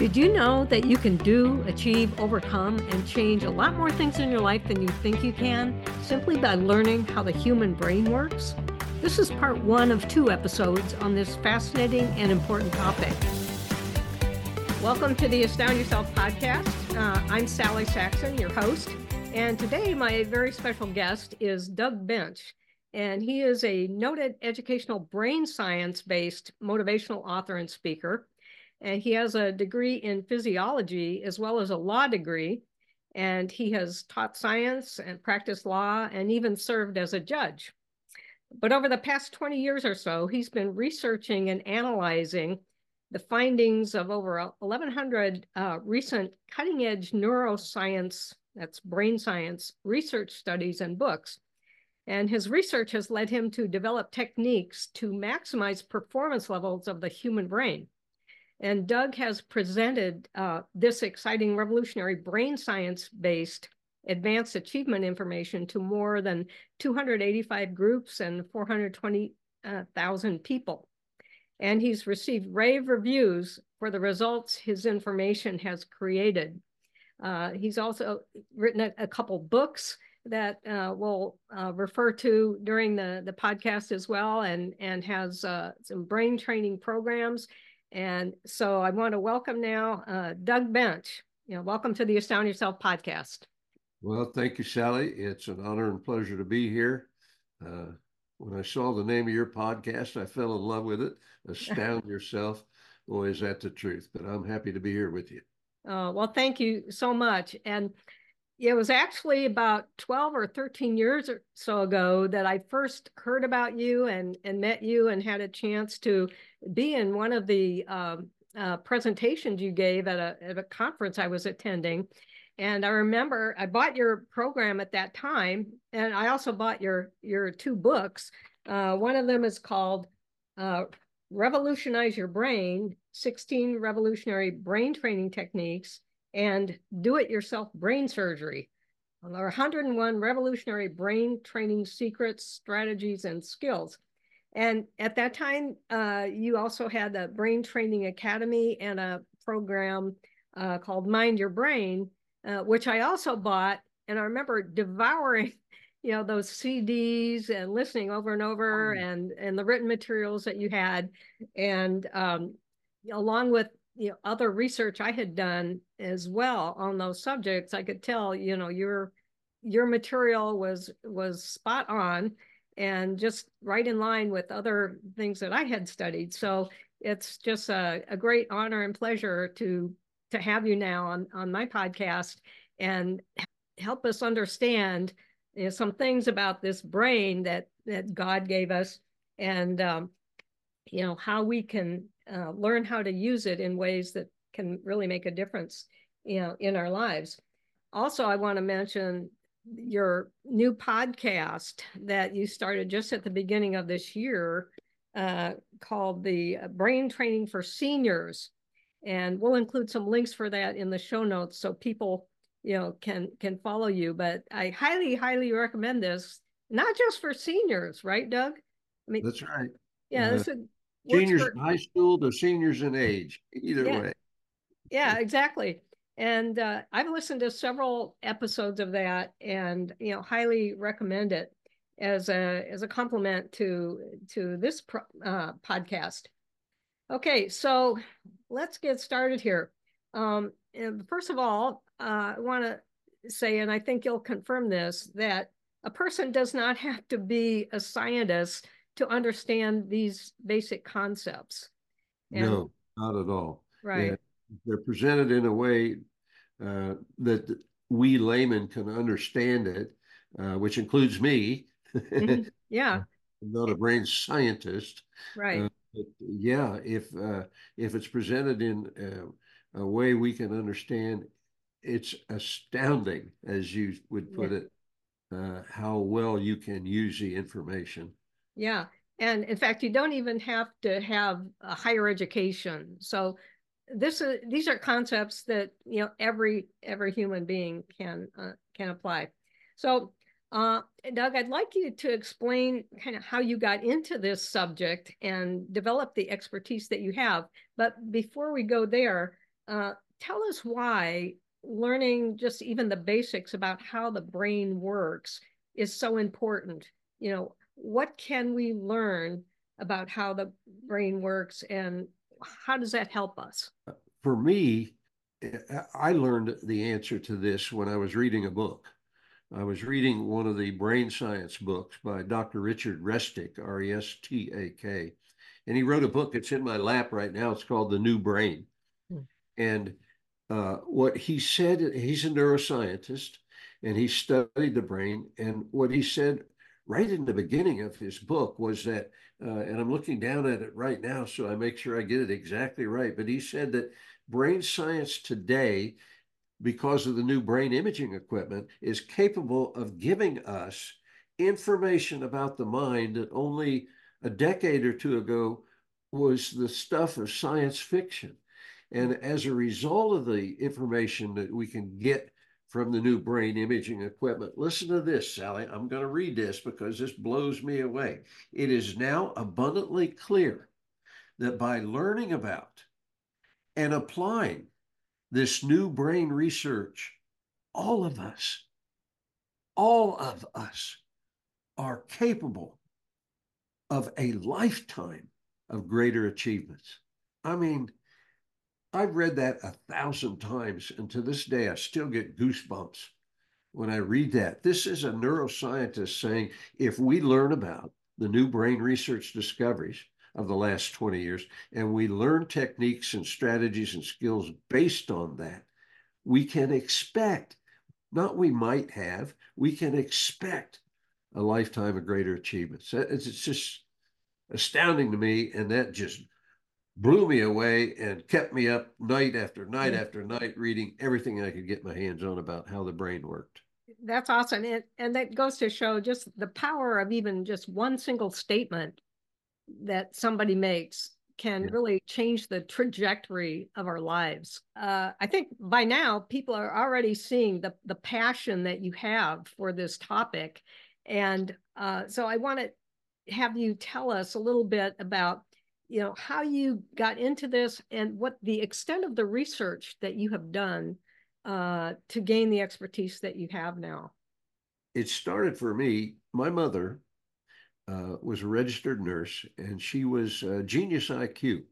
Did you know that you can do, achieve, overcome, and change a lot more things in your life than you think you can simply by learning how the human brain works? This is part 1 of 2 episodes on this fascinating and important topic. Welcome to the Astound Yourself podcast. I'm Sally Saxon, your host, and today my very special guest is Doug Bench, and he is a noted educational brain science-based motivational author and speaker. And he has a degree in physiology as well as a law degree. And he has taught science and practiced law and even served as a judge. But over the past 20 years or so, he's been researching and analyzing the findings of over 1,100 recent cutting-edge neuroscience, that's brain science, research studies and books. And his research has led him to develop techniques to maximize performance levels of the human brain. And Doug has presented this exciting revolutionary brain science-based advanced achievement information to more than 285 groups and 420,000 people. And he's received rave reviews for the results his information has created. He's also written a couple books that we'll refer to during the podcast as well, and has some brain training programs. And so I want to welcome now Doug Bench. Welcome to the Astound Yourself podcast. Well, thank you, Sally. It's an honor and pleasure to be here. When I saw the name of your podcast, I fell in love with it. Astound Yourself. Boy, is that the truth. But I'm happy to be here with you. Well, thank you so much. And it was actually about 12 or 13 years or so ago that I first heard about you and met you and had a chance to be in one of the presentations you gave at a conference I was attending. And I remember I bought your program at that time, and I also bought your 2 books. One of them is called Revolutionize Your Brain, 16 Revolutionary Brain Training Techniques, and Do-It-Yourself Brain Surgery. There are 101 revolutionary brain training secrets, strategies, and skills. And at that time, you also had the Brain Training Academy and a program called Mind Your Brain, which I also bought. And I remember devouring, those CDs and listening over and over, and the written materials that you had. And along with other research I had done as well on those subjects, I could tell, your material was spot on and just right in line with other things that I had studied. So it's just a great honor and pleasure to have you now on my podcast and help us understand some things about this brain that God gave us, and how we can learn how to use it in ways that can really make a difference, in our lives. Also, I want to mention your new podcast that you started just at the beginning of this year, called the Brain Training for Seniors. And we'll include some links for that in the show notes so people, can follow you. But I highly, highly recommend this, not just for seniors, right, Doug? I mean, that's right. Yeah, this is seniors in high school to seniors in age, either way. Yeah, exactly. And I've listened to several episodes of that, and highly recommend it as a complement to this podcast. Okay, so let's get started here. And first of all, I want to say, and I think you'll confirm this, that a person does not have to be a scientist to understand these basic concepts. No, not at all. Right. Yeah, they're presented in a way that we laymen can understand it, which includes me. Yeah. I'm not a brain scientist. Right. But yeah, if it's presented in a way we can understand, it's astounding, as you would put it, how well you can use the information. Yeah. And in fact, you don't even have to have a higher education. So these are concepts that every human being can apply. So Doug, I'd like you to explain kind of how you got into this subject and develop the expertise that you have. But before we go there, Tell us why learning just even the basics about how the brain works is so important. What can we learn about how the brain works and how does that help us? For me, I learned the answer to this when I was reading a book. I was reading one of the brain science books by Dr. Richard Restak, Restak, and he wrote a book. It's in my lap right now. It's called The New Brain. Hmm. And what he said, he's a neuroscientist and he studied the brain. And what he said right in the beginning of his book was that, and I'm looking down at it right now, so I make sure I get it exactly right. But he said that brain science today, because of the new brain imaging equipment, is capable of giving us information about the mind that only a decade or two ago was the stuff of science fiction. And as a result of the information that we can get from the new brain imaging equipment, listen to this, Sally. I'm going to read this because this blows me away. It is now abundantly clear that by learning about and applying this new brain research, all of us, all of us are capable of a lifetime of greater achievements. I mean, I've read that 1,000 times, and to this day, I still get goosebumps when I read that. This is a neuroscientist saying if we learn about the new brain research discoveries of the last 20 years and we learn techniques and strategies and skills based on that, we can expect, not we might have, we can expect a lifetime of greater achievements. It's just astounding to me, and that just blew me away and kept me up night after night after night reading everything I could get my hands on about how the brain worked. That's awesome. And that goes to show just the power of even just one single statement that somebody makes can Yeah. really change the trajectory of our lives. I think by now people are already seeing the passion that you have for this topic. And so I want to have you tell us a little bit about how you got into this and what the extent of the research that you have done to gain the expertise that you have now. It started for me. My mother was a registered nurse, and she was genius IQ.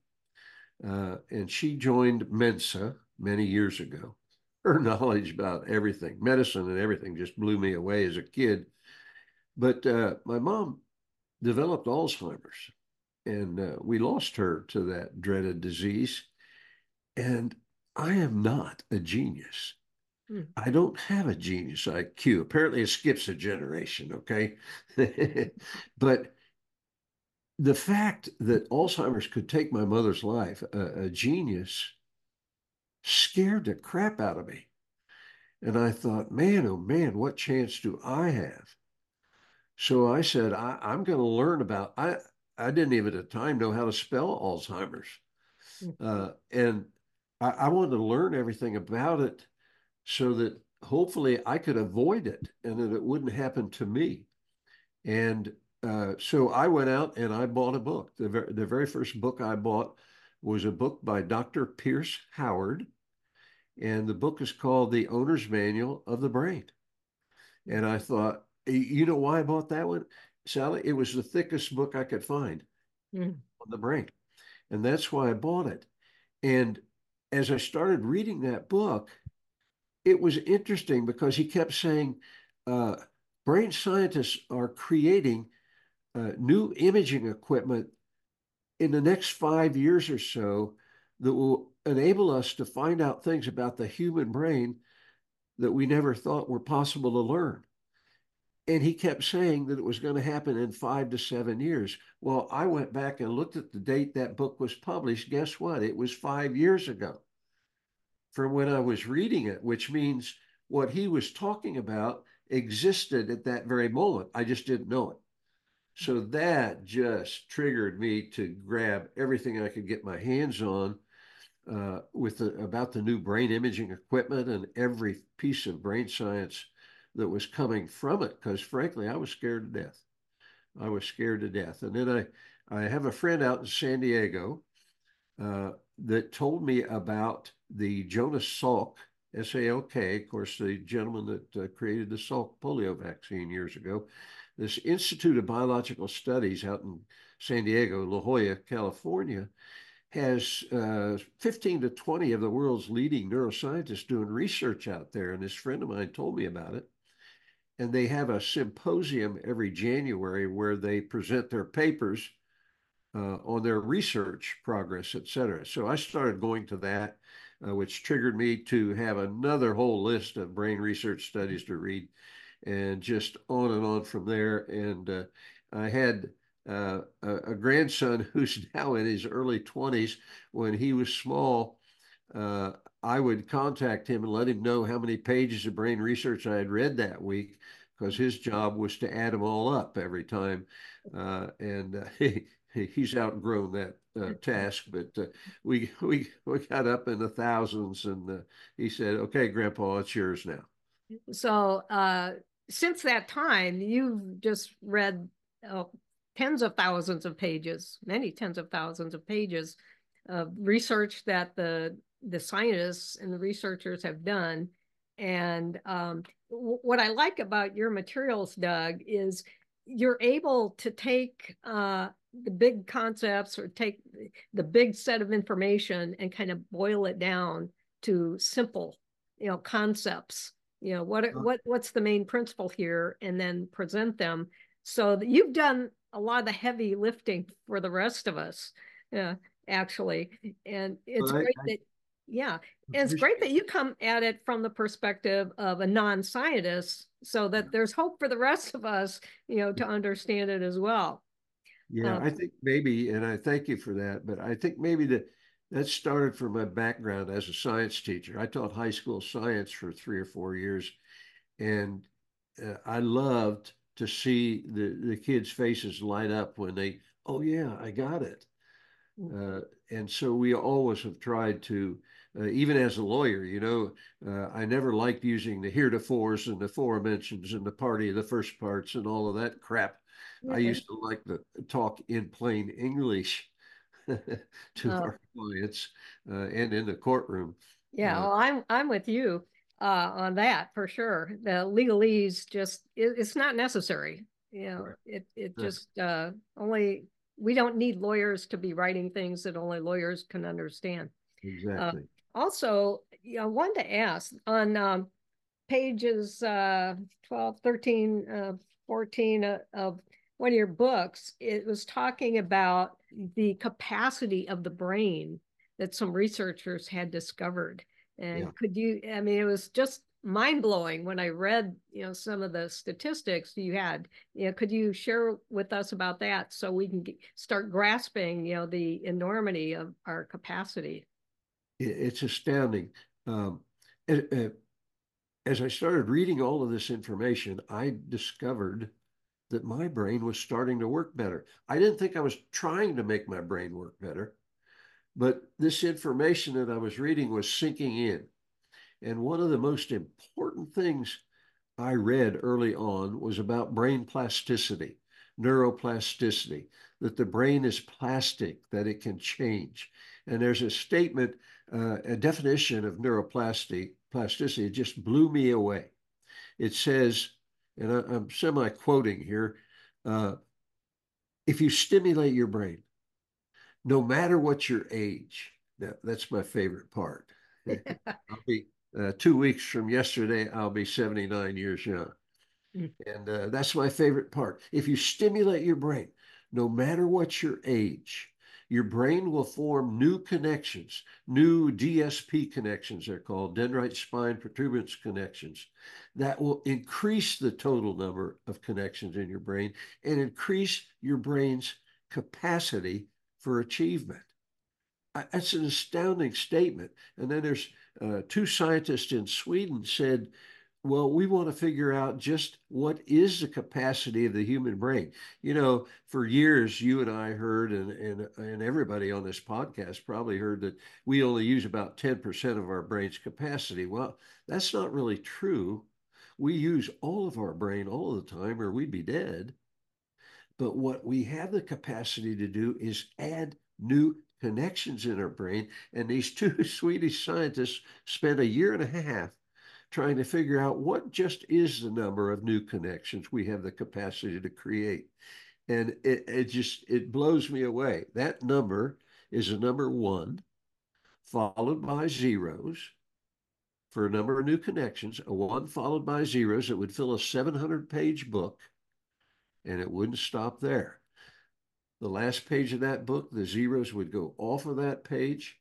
And she joined Mensa many years ago. Her knowledge about everything, medicine and everything, just blew me away as a kid. But my mom developed Alzheimer's, and we lost her to that dreaded disease. And I am not a genius. Hmm. I don't have a genius IQ. Apparently, it skips a generation, okay? But the fact that Alzheimer's could take my mother's life, a genius, scared the crap out of me. And I thought, man, oh man, what chance do I have? So I said, I'm going to learn about, I didn't even at the time know how to spell Alzheimer's. And I wanted to learn everything about it so that hopefully I could avoid it and that it wouldn't happen to me. And so I went out and I bought a book. The very first book I bought was a book by Dr. Pierce Howard, and the book is called The Owner's Manual of the Brain. And I thought, you know why I bought that one, Sally? It was the thickest book I could find Mm. on the brain. And that's why I bought it. And as I started reading that book, it was interesting because he kept saying, uh, brain scientists are creating new imaging equipment in the next 5 years or so that will enable us to find out things about the human brain that we never thought were possible to learn. And he kept saying that it was going to happen in 5 to 7 years. Well, I went back and looked at the date that book was published. Guess what? It was 5 years ago from when I was reading it, which means what he was talking about existed at that very moment. I just didn't know it. So that just triggered me to grab everything I could get my hands on about the new brain imaging equipment and every piece of brain science that was coming from it. Because frankly, I was scared to death. I was scared to death. And then I have a friend out in San Diego that told me about the Jonas Salk, S-A-L-K, of course, the gentleman that created the Salk polio vaccine years ago. This Institute of Biological Studies out in San Diego, La Jolla, California, has 15 to 20 of the world's leading neuroscientists doing research out there. And this friend of mine told me about it. And they have a symposium every January where they present their papers on their research progress, et cetera. So I started going to that, which triggered me to have another whole list of brain research studies to read, and just on and on from there. And I had a grandson who's now in his early 20s. When he was small, I would contact him and let him know how many pages of brain research I had read that week, because his job was to add them all up every time. And he's outgrown that task, but we got up in the thousands, and he said, "Okay, Grandpa, it's yours now." So since that time, you've just read tens of thousands of pages, many tens of thousands of pages of research that the scientists and the researchers have done. And what I like about your materials, Doug, is you're able to take the big concepts, or take the big set of information and kind of boil it down to simple, concepts. What's the main principle here, and then present them, so that you've done a lot of the heavy lifting for the rest of us, actually. And it's Well, great that, yeah, and it's great that you come at it from the perspective of a non-scientist, so that there's hope for the rest of us, to understand it as well. Yeah, I think maybe, and I thank you for that, but I think maybe that started from my background as a science teacher. I taught high school science for 3 or 4 years, and I loved to see the kids' faces light up when they, oh yeah, I got it. And so we always have tried to, even as a lawyer, I never liked using the heretofores and the aforementions and the party of the first parts and all of that crap. I used to like to talk in plain English to our clients and in the courtroom. Yeah, well, I'm with you on that for sure. The legalese it's not necessary. Right. It just only, we don't need lawyers to be writing things that only lawyers can understand. Exactly. Also, I wanted to ask on pages 12, 13, 14 of one of your books, it was talking about the capacity of the brain that some researchers had discovered. And it was just mind blowing when I read, some of the statistics you had. Could you share with us about that, so we can start grasping, the enormity of our capacity? It's astounding. As I started reading all of this information, I discovered that my brain was starting to work better. I didn't think I was trying to make my brain work better, but this information that I was reading was sinking in. And one of the most important things I read early on was about brain plasticity, neuroplasticity, that the brain is plastic, that it can change. And there's a statement, a definition of neuroplasticity, it just blew me away. It says, and I'm semi-quoting here, if you stimulate your brain, no matter what your age, that's my favorite part. I'll be 2 weeks from yesterday, I'll be 79 years young. And that's my favorite part. If you stimulate your brain, no matter what your age, your brain will form new connections, new DSP connections, they're called, dendrite spine protuberance connections, that will increase the total number of connections in your brain and increase your brain's capacity for achievement. That's an astounding statement. And then there's two scientists in Sweden said, well, we want to figure out just what is the capacity of the human brain. For years, you and I heard, and everybody on this podcast probably heard, that we only use about 10% of our brain's capacity. Well, that's not really true. We use all of our brain all of the time, or we'd be dead. But what we have the capacity to do is add new connections in our brain. And these two Swedish scientists spent a year and a half trying to figure out what just is the number of new connections we have the capacity to create. And it blows me away. That number is a number one, followed by zeros for a number of new connections, a one followed by zeros that would fill a 700-page book, and it wouldn't stop there. The last page of that book, the zeros would go off of that page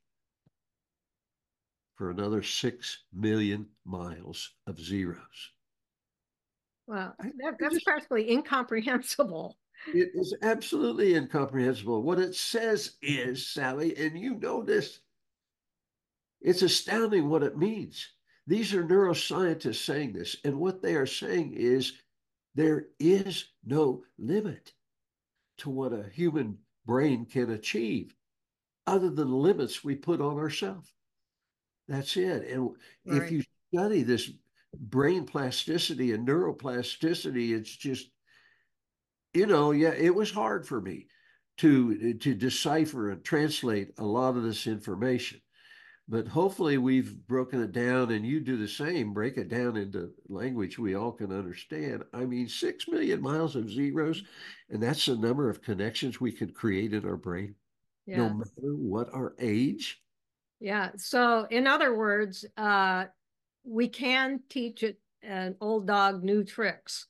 for another 6 million miles of zeros. Wow, that's practically incomprehensible. It is absolutely incomprehensible. What it says is, Sally, and you know this, it's astounding what it means. These are neuroscientists saying this, and what they are saying is there is no limit to what a human brain can achieve other than the limits we put on ourselves. That's it. And if you study this brain plasticity and neuroplasticity, it's just, yeah, it was hard for me to decipher and translate a lot of this information. But hopefully we've broken it down, and you do the same, break it down into language we all can understand. I mean, 6 million miles of zeros, and that's the number of connections we can create in our brain, no matter what our age. Yeah. So in other words, we can teach an old dog new tricks.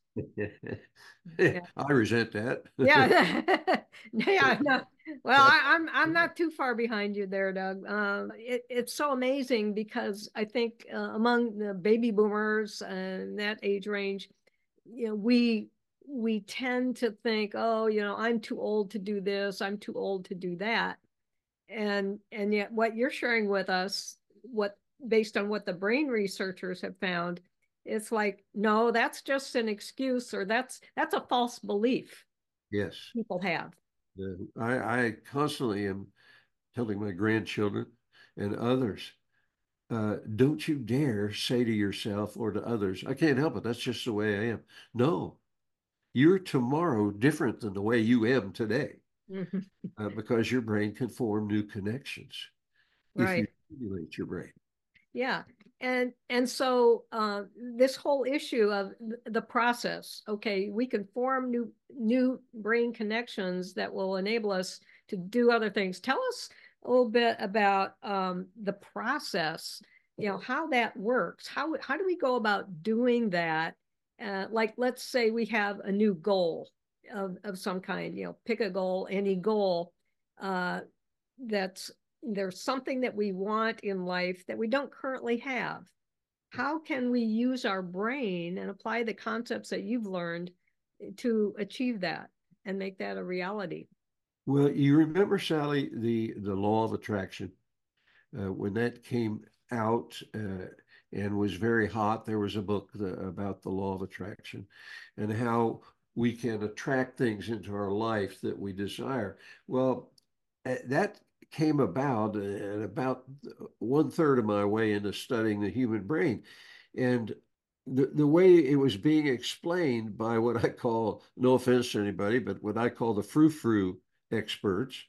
Yeah. I resent that. Yeah. Yeah. No. Well, I'm not too far behind you there, Doug. It's so amazing because I think among the baby boomers and that age range, we tend to think, oh, I'm too old to do this, I'm too old to do that, and yet what you're sharing with us, what based on what the brain researchers have found, it's like, no, that's just an excuse, or that's a false belief. Yes, people have. I constantly am telling my grandchildren and others, don't you dare say to yourself or to others, I can't help it, that's just the way I am. No, you're tomorrow different than the way you am today, because your brain can form new connections if you stimulate your brain. Yeah. And so this whole issue of the process, okay, we can form new brain connections that will enable us to do other things. Tell us a little bit about the process, how that works. How do we go about doing that? Like, let's say we have a new goal of some kind, pick a goal, any goal that's there's something that we want in life that we don't currently have. How can we use our brain and apply the concepts that you've learned to achieve that and make that a reality? Well, you remember, Sally, the law of attraction, when that came out and was very hot, there was a book about the law of attraction and how we can attract things into our life that we desire. Well, that came about at about 1/3 of my way into studying the human brain. And the way it was being explained by what I call, no offense to anybody, but what I call the frou-frou experts,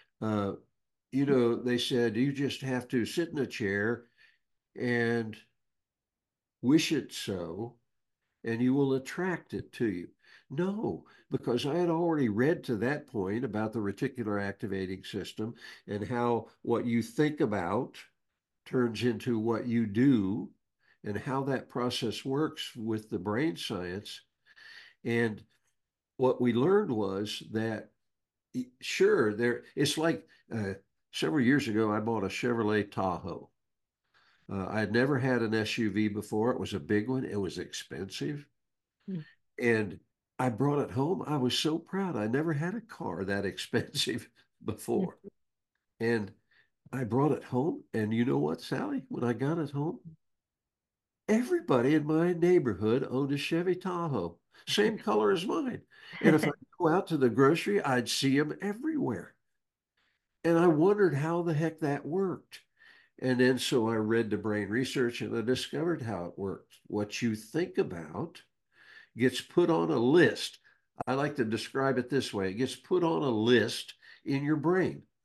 they said you just have to sit in a chair and wish it so, and you will attract it to you. No, because I had already read to that point about the reticular activating system and how what you think about turns into what you do and how that process works with the brain science. And what we learned was that, sure, it's like several years ago, I bought a Chevrolet Tahoe. I had never had an SUV before. It was a big one. It was expensive. And I brought it home. I was so proud. I never had a car that expensive before. And I brought it home. And you know what, Sally? When I got it home, everybody in my neighborhood owned a Chevy Tahoe, same color as mine. And if I go out to the grocery, I'd see them everywhere. And I wondered how the heck that worked. And then so I read the brain research and I discovered how it works. What you think about gets put on a list. I like to describe it this way. It gets put on a list in your brain.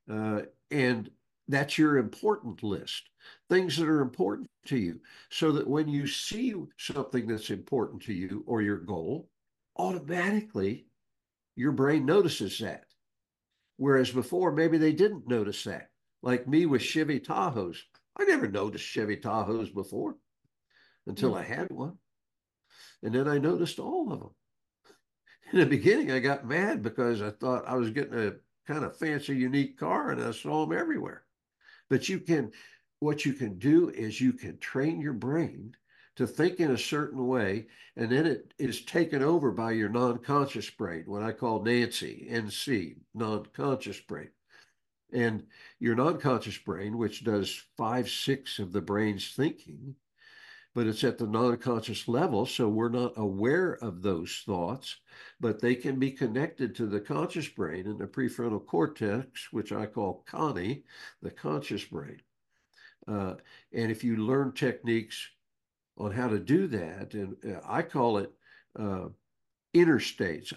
And that's your important list, things that are important to you, so that when you see something that's important to you or your goal, automatically your brain notices that. Whereas before, maybe they didn't notice that. Like me with Chevy Tahoes. I never noticed Chevy Tahoes before until I had one. And then I noticed all of them. In the beginning, I got mad because I thought I was getting a kind of fancy, unique car, and I saw them everywhere. But what you can do is you can train your brain to think in a certain way, and then it is taken over by your non-conscious brain, what I call Nancy, NC, non-conscious brain. And your non-conscious brain, which does 5/6 of the brain's thinking, but it's at the non-conscious level, so we're not aware of those thoughts, but they can be connected to the conscious brain and the prefrontal cortex, which I call Connie, the conscious brain. And if you learn techniques on how to do that, and I call it inner states,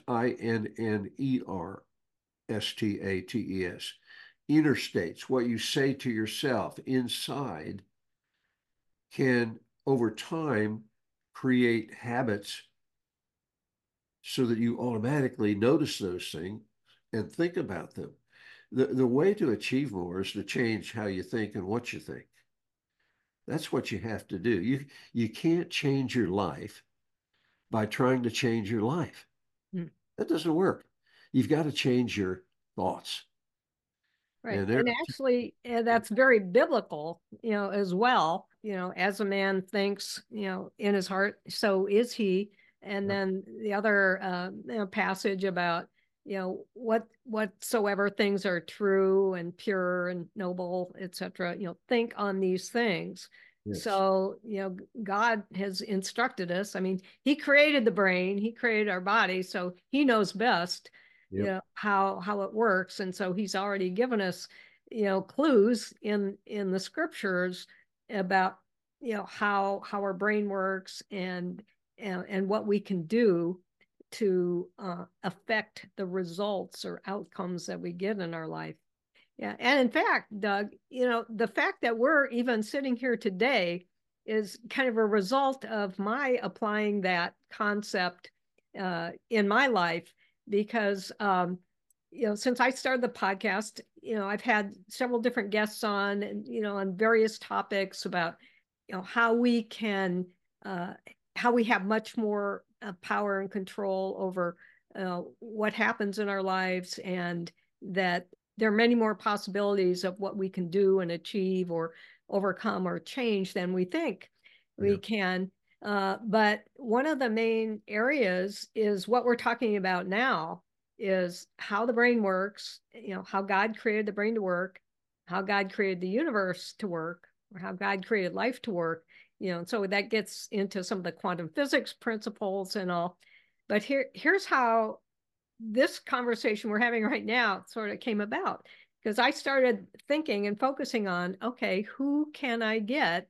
INNERSTATES, inner states, what you say to yourself inside can over time create habits so that you automatically notice those things and think about them. The way to achieve more is to change how you think and what you think. That's what you have to do. You can't change your life by trying to change your life. That doesn't work. You've got to change your thoughts. Right. And actually, that's very biblical, as well. As a man thinks, in his heart, so is he. And then the other passage about, whatsoever things are true and pure and noble, etc., think on these things. Yes. So, God has instructed us. I mean, he created the brain, he created our body, so he knows best. Yep. How it works, and so he's already given us clues in the scriptures about how our brain works and what we can do to affect the results or outcomes that we get in our life. Yeah, and in fact, Doug, the fact that we're even sitting here today is kind of a result of my applying that concept in my life. Because since I started the podcast, I've had several different guests on, and on various topics about how we can how we have much more power and control over what happens in our lives, and that there are many more possibilities of what we can do and achieve or overcome or change than we think we can. But one of the main areas is what we're talking about now, is how the brain works, how God created the brain to work, how God created the universe to work, or how God created life to work, and so that gets into some of the quantum physics principles and all. But here's how this conversation we're having right now sort of came about, because I started thinking and focusing on, okay, who can I get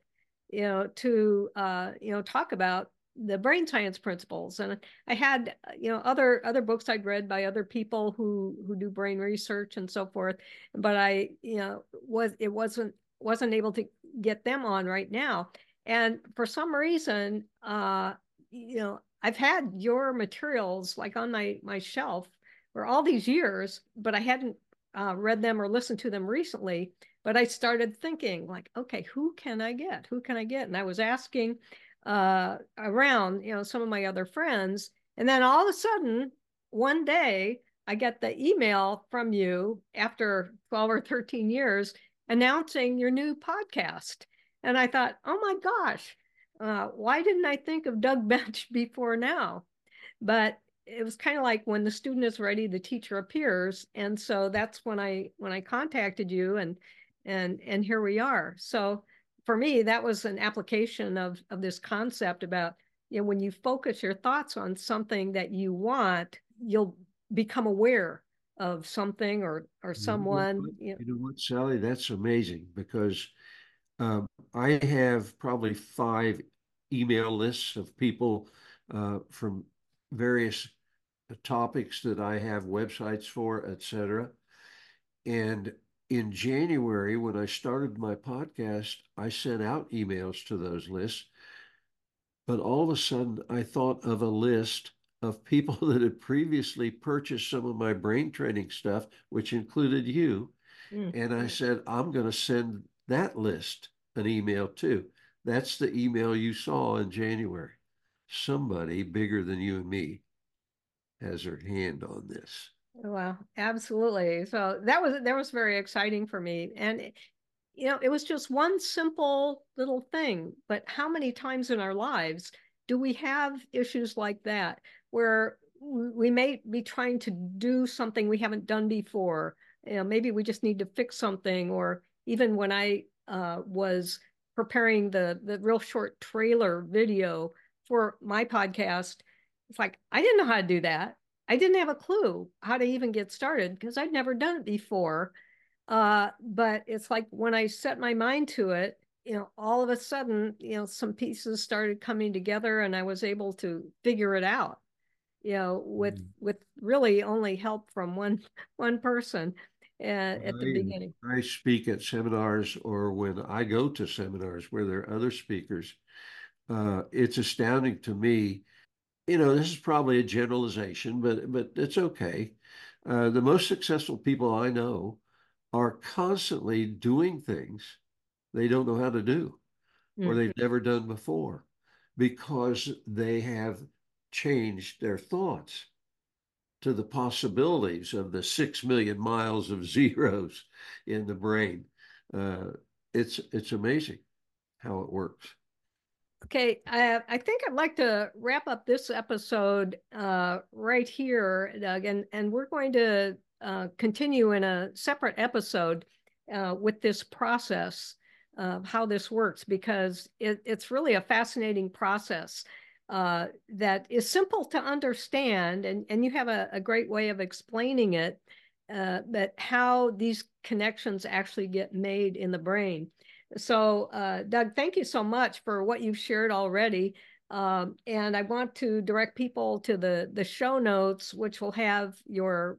to talk about the brain science principles. And I had other books I'd read by other people who do brain research and so forth, but I wasn't able to get them on right now. And for some reason, I've had your materials like on my shelf for all these years, but I hadn't read them or listened to them recently. But I started thinking like, okay, who can I get? Who can I get? And I was asking around, some of my other friends. And then all of a sudden, one day, I get the email from you after 12 or 13 years announcing your new podcast. And I thought, oh my gosh, why didn't I think of Doug Bench before now? But it was kind of like when the student is ready, the teacher appears. And so that's when I contacted you, and here we are. So for me, that was an application of this concept about, when you focus your thoughts on something that you want, you'll become aware of something or someone. You know what, Sally? That's amazing, because I have probably 5 email lists of people from various topics that I have websites for, etc. And in January, when I started my podcast, I sent out emails to those lists. But all of a sudden, I thought of a list of people that had previously purchased some of my brain training stuff, which included you. And I said, I'm going to send that list an email too. That's the email you saw in January. Somebody bigger than you and me has their hand on this. Well, absolutely. So that was very exciting for me. And it was just one simple little thing, but how many times in our lives do we have issues like that where we may be trying to do something we haven't done before? Maybe we just need to fix something, or even when I was preparing the real short trailer video for my podcast, it's like, I didn't know how to do that. I didn't have a clue how to even get started because I'd never done it before. But it's like when I set my mind to it, all of a sudden, some pieces started coming together and I was able to figure it out, with really only help from one person at the beginning. I speak at seminars, or when I go to seminars where there are other speakers, it's astounding to me. This is probably a generalization, but it's okay. The most successful people I know are constantly doing things they don't know how to do or they've never done before because they have changed their thoughts to the possibilities of the 6 million miles of zeros in the brain. It's amazing how it works. Okay, I think I'd like to wrap up this episode right here, Doug, and we're going to continue in a separate episode with this process of how this works, because it's really a fascinating process that is simple to understand, and you have a great way of explaining it, but how these connections actually get made in the brain. So, Doug, thank you so much for what you've shared already. And I want to direct people to the show notes, which will have your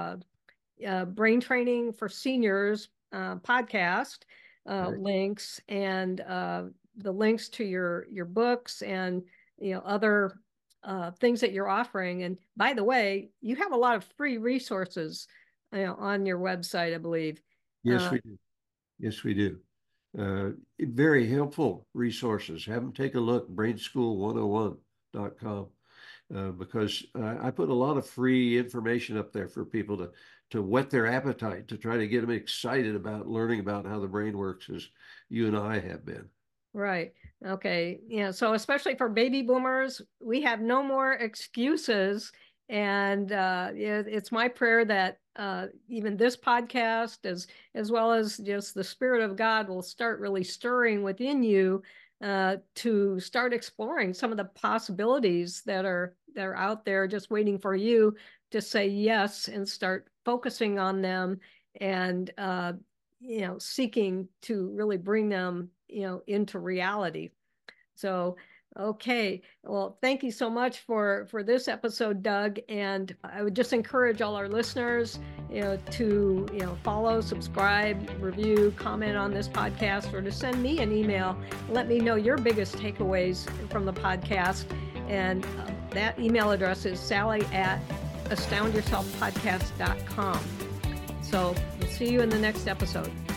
Brain Training for Seniors podcast links, and the links to your books and other things that you're offering. And by the way, you have a lot of free resources on your website, I believe. Yes, we do. Yes, we do. Very helpful resources. Have them take a look, brainschool101.com, because I put a lot of free information up there for people to whet their appetite, to try to get them excited about learning about how the brain works, as you and I have been. Right. Okay. So especially for baby boomers, we have no more excuses. And it's my prayer that even this podcast, as well as just the Spirit of God, will start really stirring within you to start exploring some of the possibilities that are out there, just waiting for you to say yes and start focusing on them, and seeking to really bring them into reality. So, okay. Well, thank you so much for this episode, Doug. And I would just encourage all our listeners, to, follow, subscribe, review, comment on this podcast, or to send me an email. Let me know your biggest takeaways from the podcast. And that email address is sally@astoundyourselfpodcast.com. So we'll see you in the next episode.